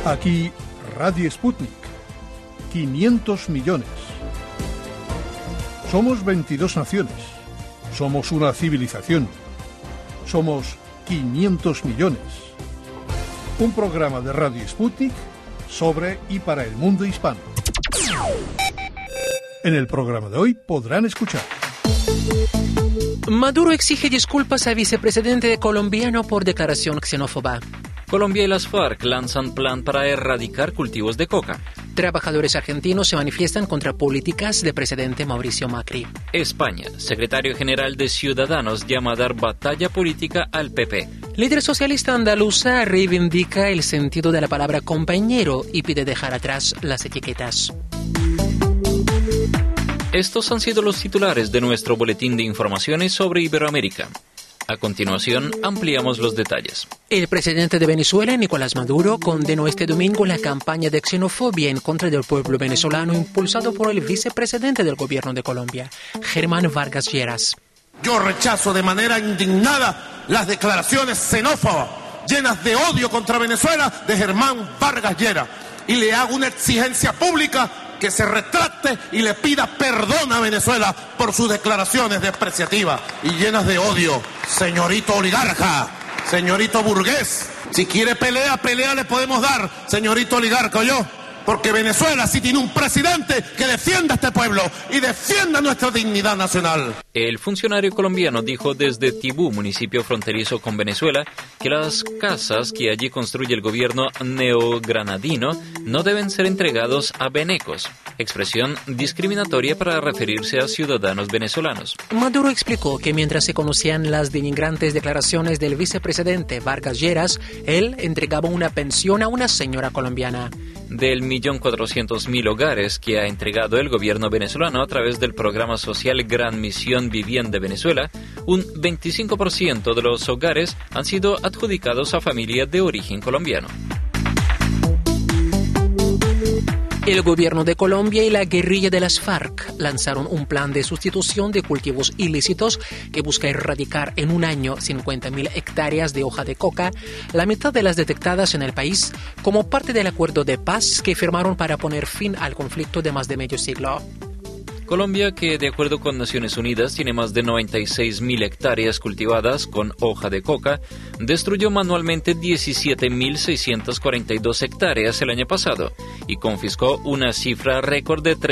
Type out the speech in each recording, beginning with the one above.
Aquí Radio Sputnik. 500 millones. Somos 22 naciones. Somos una civilización. Somos 500 millones. Un programa de Radio Sputnik sobre y para el mundo hispano. En el programa de hoy podrán escuchar: Maduro exige disculpas al vicepresidente colombiano por declaración xenófoba. Colombia y las FARC lanzan plan para erradicar cultivos de coca. Trabajadores argentinos se manifiestan contra políticas del presidente Mauricio Macri. España, secretario general de Ciudadanos llama a dar batalla política al PP. Líder socialista andaluza reivindica el sentido de la palabra compañero y pide dejar atrás las etiquetas. Estos han sido los titulares de nuestro boletín de informaciones sobre Iberoamérica. A continuación, ampliamos los detalles. El presidente de Venezuela, Nicolás Maduro, condenó este domingo la campaña de xenofobia en contra del pueblo venezolano impulsado por el vicepresidente del gobierno de Colombia, Germán Vargas Lleras. Yo rechazo de manera indignada las declaraciones xenófobas, llenas de odio contra Venezuela, de Germán Vargas Lleras, y le hago una exigencia pública que se retracte y le pida perdón a Venezuela por sus declaraciones despreciativas y llenas de odio. Señorito oligarca, señorito burgués, si quiere pelea le podemos dar, señorito oligarca, ¿oyó? Porque Venezuela sí tiene un presidente que defienda a este pueblo y defienda nuestra dignidad nacional. El funcionario colombiano dijo desde Tibú, municipio fronterizo con Venezuela, que las casas que allí construye el gobierno neogranadino no deben ser entregados a venecos, expresión discriminatoria para referirse a ciudadanos venezolanos. Maduro explicó que mientras se conocían las denigrantes declaraciones del vicepresidente Vargas Lleras, él entregaba una pensión a una señora colombiana. Del 1.400.000 hogares que ha entregado el gobierno venezolano a través del programa social Gran Misión Vivienda Venezuela, un 25% de los hogares han sido adjudicados a familias de origen colombiano. El gobierno de Colombia y la guerrilla de las FARC lanzaron un plan de sustitución de cultivos ilícitos que busca erradicar en un año 50.000 hectáreas de hoja de coca, la mitad de las detectadas en el país, como parte del acuerdo de paz que firmaron para poner fin al conflicto de más de medio siglo. Colombia, que de acuerdo con Naciones Unidas tiene más de 96.000 hectáreas cultivadas con hoja de coca, destruyó manualmente 17.642 hectáreas el año pasado y confiscó una cifra récord de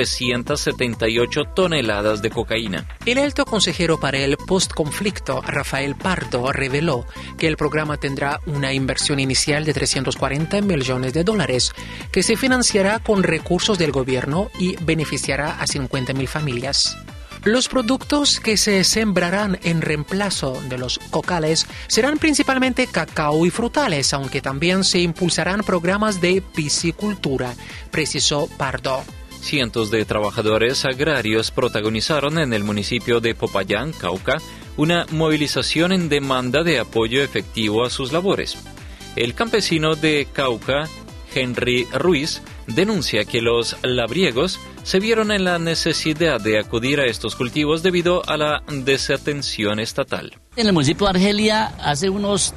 378 toneladas de cocaína. El alto consejero para el postconflicto, Rafael Pardo, reveló que el programa tendrá una inversión inicial de $340 millones que se financiará con recursos del gobierno y beneficiará a 50.000 familias. Los productos que se sembrarán en reemplazo de los cocales serán principalmente cacao y frutales, aunque también se impulsarán programas de piscicultura, precisó Pardo. Cientos de trabajadores agrarios protagonizaron en el municipio de Popayán, Cauca, una movilización en demanda de apoyo efectivo a sus labores. El campesino de Cauca, Henry Ruiz, denuncia que los labriegos se vieron en la necesidad de acudir a estos cultivos debido a la desatención estatal. En el municipio de Argelia, hace unos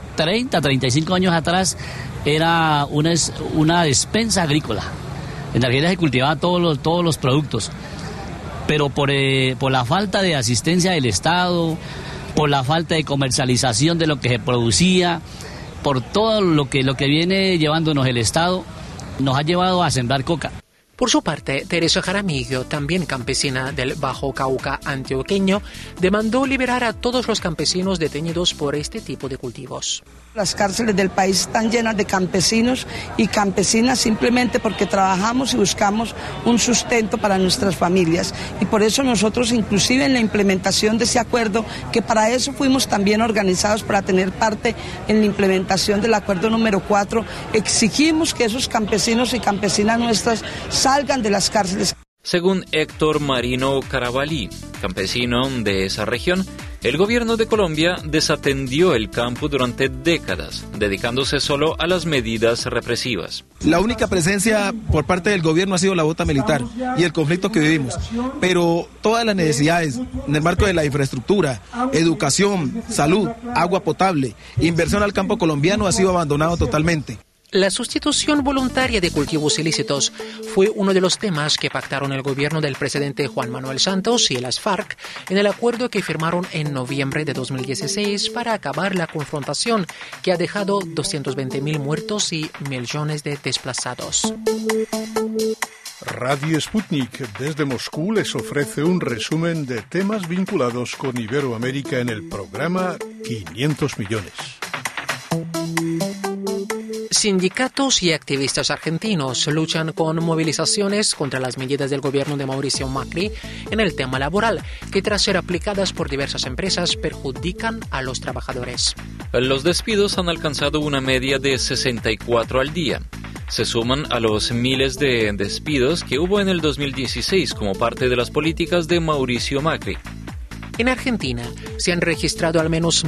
35 años atrás, era una despensa agrícola. En Argelia se cultivaban todos los productos, pero por la falta de asistencia del Estado, por la falta de comercialización de lo que se producía, por todo lo que viene llevándonos el Estado, nos ha llevado a sembrar coca. Por su parte, Teresa Jaramillo, también campesina del Bajo Cauca antioqueño, demandó liberar a todos los campesinos detenidos por este tipo de cultivos. Las cárceles del país están llenas de campesinos y campesinas simplemente porque trabajamos y buscamos un sustento para nuestras familias. Y por eso nosotros, inclusive en la implementación de ese acuerdo, que para eso fuimos también organizados para tener parte en la implementación del acuerdo número 4, exigimos que esos campesinos y campesinas nuestras salgan de las cárceles. Según Héctor Marino Carabalí, campesino de esa región, el gobierno de Colombia desatendió el campo durante décadas, dedicándose solo a las medidas represivas. La única presencia por parte del gobierno ha sido la bota militar y el conflicto que vivimos, pero todas las necesidades en el marco de la infraestructura, educación, salud, agua potable, inversión al campo colombiano ha sido abandonado totalmente. La sustitución voluntaria de cultivos ilícitos fue uno de los temas que pactaron el gobierno del presidente Juan Manuel Santos y las FARC en el acuerdo que firmaron en noviembre de 2016 para acabar la confrontación que ha dejado 220.000 muertos y millones de desplazados. Radio Sputnik desde Moscú les ofrece un resumen de temas vinculados con Iberoamérica en el programa 500 millones. Sindicatos y activistas argentinos luchan con movilizaciones contra las medidas del gobierno de Mauricio Macri en el tema laboral, que tras ser aplicadas por diversas empresas perjudican a los trabajadores. Los despidos han alcanzado una media de 64 al día. Se suman a los miles de despidos que hubo en el 2016 como parte de las políticas de Mauricio Macri. En Argentina se han registrado al menos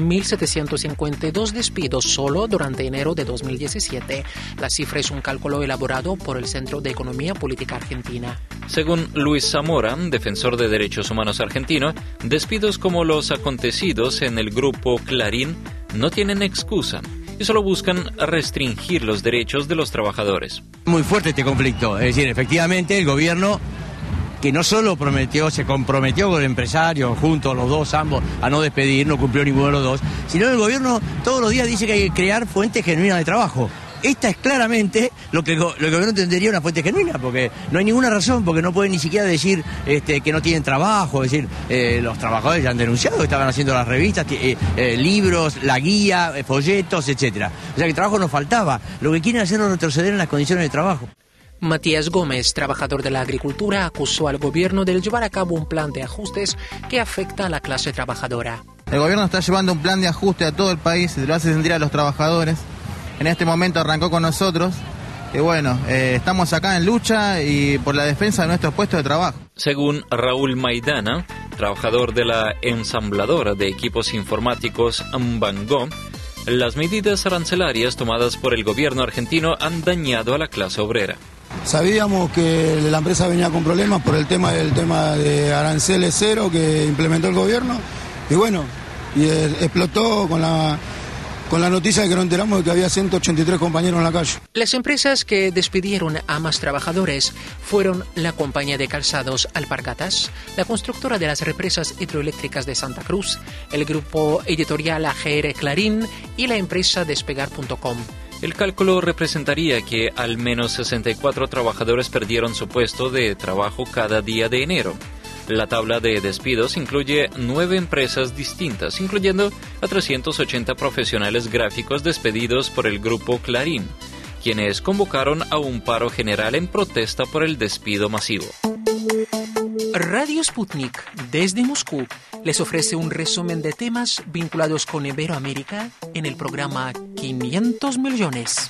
1.752 despidos solo durante enero de 2017. La cifra es un cálculo elaborado por el Centro de Economía Política Argentina. Según Luis Zamora, defensor de derechos humanos argentino, despidos como los acontecidos en el grupo Clarín no tienen excusa y solo buscan restringir los derechos de los trabajadores. Muy fuerte este conflicto, es decir, efectivamente el gobierno, que no solo se comprometió con el empresario, juntos los dos, ambos, a no despedir, no cumplió ninguno de los dos, sino el gobierno todos los días dice que hay que crear fuentes genuinas de trabajo. Esta es claramente lo que el gobierno entendería una fuente genuina, porque no hay ninguna razón, porque no pueden ni siquiera decir que no tienen trabajo, es decir, los trabajadores ya han denunciado que estaban haciendo las revistas, libros, la guía, folletos, etcétera. O sea que el trabajo nos faltaba. Lo que quieren hacer es retroceder en las condiciones de trabajo. Matías Gómez, trabajador de la agricultura, acusó al gobierno de llevar a cabo un plan de ajustes que afecta a la clase trabajadora. El gobierno está llevando un plan de ajuste a todo el país, lo hace sentir a los trabajadores. En este momento arrancó con nosotros. Y bueno, estamos acá en lucha y por la defensa de nuestros puestos de trabajo. Según Raúl Maidana, trabajador de la ensambladora de equipos informáticos Ambango, las medidas arancelarias tomadas por el gobierno argentino han dañado a la clase obrera. Sabíamos que la empresa venía con problemas por el tema de aranceles cero que implementó el gobierno y bueno, explotó con la noticia de que nos enteramos de que había 183 compañeros en la calle. Las empresas que despidieron a más trabajadores fueron la compañía de calzados Alpargatas, la constructora de las represas hidroeléctricas de Santa Cruz, el grupo editorial AGR Clarín y la empresa Despegar.com. El cálculo representaría que al menos 64 trabajadores perdieron su puesto de trabajo cada día de enero. La tabla de despidos incluye 9 empresas distintas, incluyendo a 380 profesionales gráficos despedidos por el grupo Clarín, quienes convocaron a un paro general en protesta por el despido masivo. Radio Sputnik, desde Moscú, les ofrece un resumen de temas vinculados con Iberoamérica en el programa 500 millones.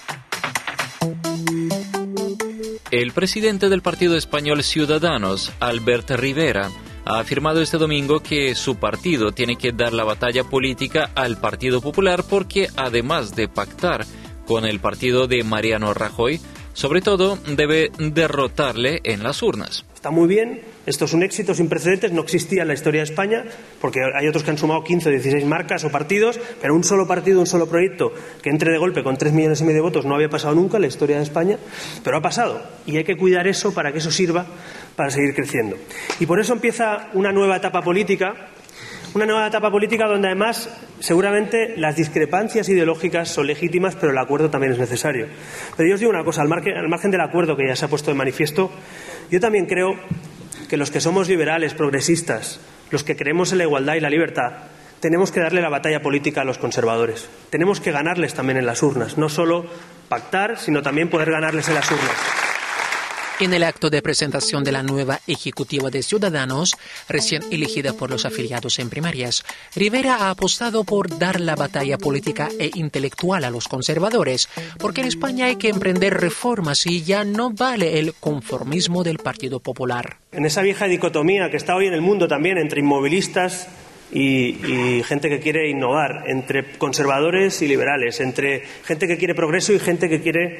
El presidente del partido español Ciudadanos, Albert Rivera, ha afirmado este domingo que su partido tiene que dar la batalla política al Partido Popular porque, además de pactar con el partido de Mariano Rajoy, sobre todo debe derrotarle en las urnas. Está muy bien, esto es un éxito sin precedentes, no existía en la historia de España, porque hay otros que han sumado 15 o 16 marcas o partidos, pero un solo partido, un solo proyecto que entre de golpe con 3,5 millones de votos no había pasado nunca en la historia de España, pero ha pasado y hay que cuidar eso para que eso sirva para seguir creciendo. Y por eso empieza una nueva etapa política donde además seguramente las discrepancias ideológicas son legítimas, pero el acuerdo también es necesario. Pero yo os digo una cosa, al margen del acuerdo que ya se ha puesto de manifiesto, yo también creo que los que somos liberales, progresistas, los que creemos en la igualdad y la libertad, tenemos que darle la batalla política a los conservadores. Tenemos que ganarles también en las urnas, no solo pactar, sino también poder ganarles en las urnas. En el acto de presentación de la nueva ejecutiva de Ciudadanos, recién elegida por los afiliados en primarias, Rivera ha apostado por dar la batalla política e intelectual a los conservadores, porque en España hay que emprender reformas y ya no vale el conformismo del Partido Popular. En esa vieja dicotomía que está hoy en el mundo también entre inmovilistas y gente que quiere innovar, entre conservadores y liberales, entre gente que quiere progreso y gente que quiere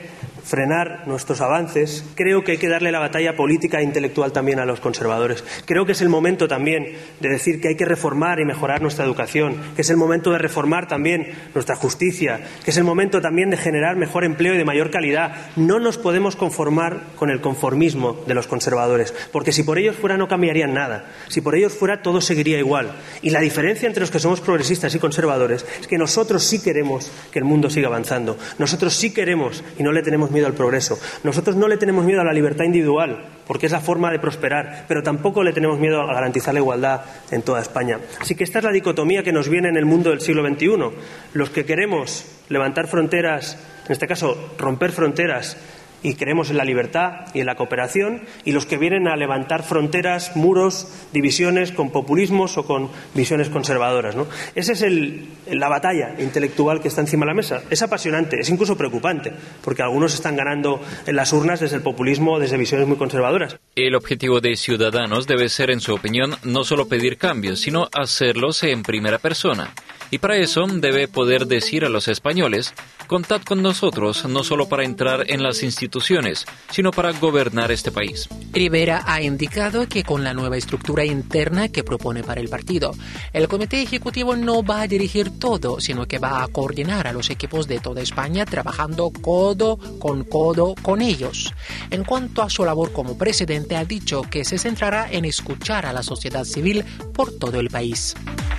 frenar nuestros avances, creo que hay que darle la batalla política e intelectual también a los conservadores. Creo que es el momento también de decir que hay que reformar y mejorar nuestra educación, que es el momento de reformar también nuestra justicia, que es el momento también de generar mejor empleo y de mayor calidad. No nos podemos conformar con el conformismo de los conservadores, porque si por ellos fuera no cambiarían nada. Si por ellos fuera todo seguiría igual. Y la diferencia entre los que somos progresistas y conservadores es que nosotros sí queremos que el mundo siga avanzando. Nosotros sí queremos y no le tenemos miedo al progreso. Nosotros no le tenemos miedo a la libertad individual, porque es la forma de prosperar, pero tampoco le tenemos miedo a garantizar la igualdad en toda España. Así que esta es la dicotomía que nos viene en el mundo del siglo XXI. Los que queremos levantar fronteras, en este caso romper fronteras, y creemos en la libertad y en la cooperación, y los que vienen a levantar fronteras, muros, divisiones con populismos o con visiones conservadoras, ¿no? Esa es la batalla intelectual que está encima de la mesa. Es apasionante, es incluso preocupante, porque algunos están ganando en las urnas desde el populismo, desde visiones muy conservadoras. El objetivo de Ciudadanos debe ser, en su opinión, no solo pedir cambios, sino hacerlos en primera persona. Y para eso debe poder decir a los españoles: contad con nosotros, no solo para entrar en las instituciones, sino para gobernar este país. Rivera ha indicado que con la nueva estructura interna que propone para el partido, el Comité Ejecutivo no va a dirigir todo, sino que va a coordinar a los equipos de toda España trabajando codo con ellos. En cuanto a su labor como presidente, ha dicho que se centrará en escuchar a la sociedad civil por todo el país.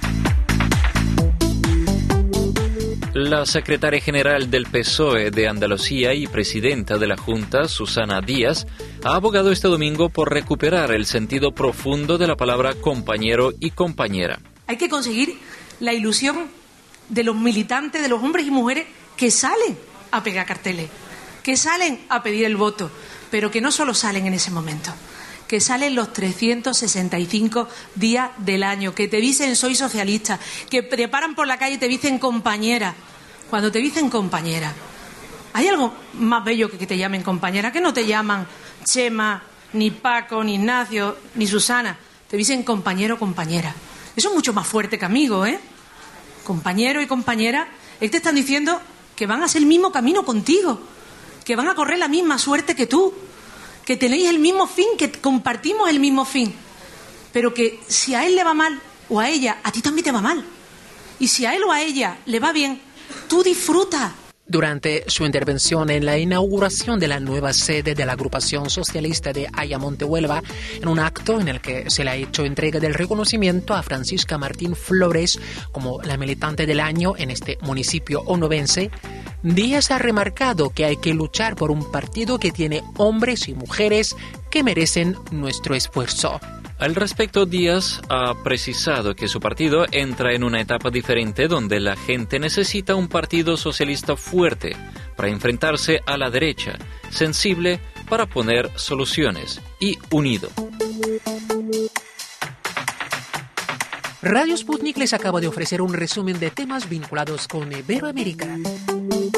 La secretaria general del PSOE de Andalucía y presidenta de la Junta, Susana Díaz, ha abogado este domingo por recuperar el sentido profundo de la palabra compañero y compañera. Hay que conseguir la ilusión de los militantes, de los hombres y mujeres que salen a pegar carteles, que salen a pedir el voto, pero que no solo salen en ese momento, que salen los 365 días del año, que te dicen soy socialista, que te paran por la calle y te dicen compañera. Cuando te dicen compañera, ¿hay algo más bello que te llamen compañera? Que no te llaman Chema, ni Paco, ni Ignacio, ni Susana. Te dicen compañero o compañera. Eso es mucho más fuerte que amigo, ¿eh? Compañero y compañera, te están diciendo que van a hacer el mismo camino contigo, que van a correr la misma suerte que tú, que tenéis el mismo fin, que compartimos el mismo fin, pero que si a él le va mal o a ella, a ti también te va mal. Y si a él o a ella le va bien, tú disfrutas. Durante su intervención en la inauguración de la nueva sede de la agrupación socialista de Ayamonte, Huelva, en un acto en el que se le ha hecho entrega del reconocimiento a Francisca Martín Flores como la militante del año en este municipio onubense, Díaz ha remarcado que hay que luchar por un partido que tiene hombres y mujeres que merecen nuestro esfuerzo. Al respecto, Díaz ha precisado que su partido entra en una etapa diferente donde la gente necesita un partido socialista fuerte para enfrentarse a la derecha, sensible para poner soluciones y unido. Radio Sputnik les acaba de ofrecer un resumen de temas vinculados con Iberoamérica.